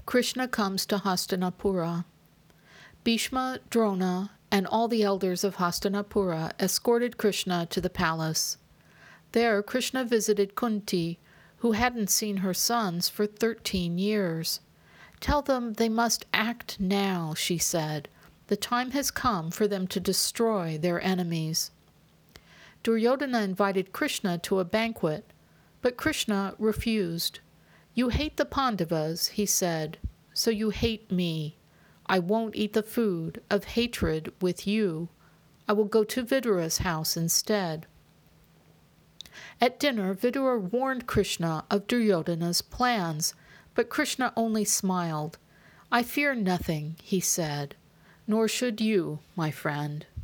Krishna comes to Hastinapura. Bhishma, Drona, and all the elders of Hastinapura escorted Krishna to the palace. There Krishna visited Kunti, who hadn't seen her sons for 13 years. "Tell them they must act now," she said. "The time has come for them to destroy their enemies." Duryodhana invited Krishna to a banquet, but Krishna refused. "You hate the Pandavas," he said, "so you hate me. I won't eat the food of hatred with you. I will go to Vidura's house instead." At dinner, Vidura warned Krishna of Duryodhana's plans, but Krishna only smiled. "I fear nothing," he said, "nor should you, my friend."